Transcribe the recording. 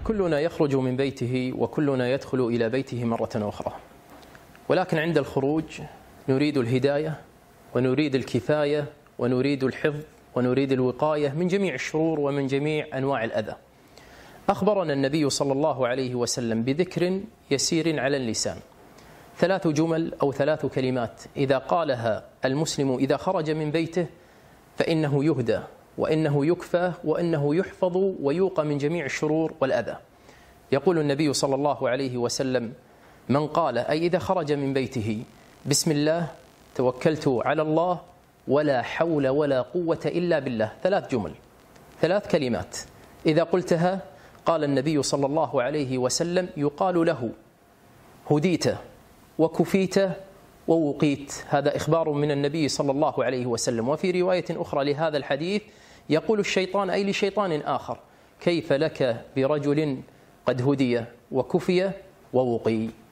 كلنا يخرج من بيته وكلنا يدخل إلى بيته مرة أخرى، ولكن عند الخروج نريد الهداية ونريد الكفاية ونريد الحفظ ونريد الوقاية من جميع الشرور ومن جميع أنواع الأذى. أخبرنا النبي صلى الله عليه وسلم بذكر يسير على اللسان، 3 جمل أو 3 كلمات إذا قالها المسلم إذا خرج من بيته فإنه يهدى وإنه يكفى وإنه يحفظ ويوقى من جميع الشرور والأذى. يقول النبي صلى الله عليه وسلم: من قال، أي إذا خرج من بيته: بسم الله توكلت على الله ولا حول ولا قوة إلا بالله، 3 جمل 3 كلمات إذا قلتها قال النبي صلى الله عليه وسلم يقال له: هديت وكفيت ووقيت. هذا إخبار من النبي صلى الله عليه وسلم. وفي رواية أخرى لهذا الحديث يقول الشيطان أي لشيطان آخر: كيف لك برجل قد هدي وكفي ووقي.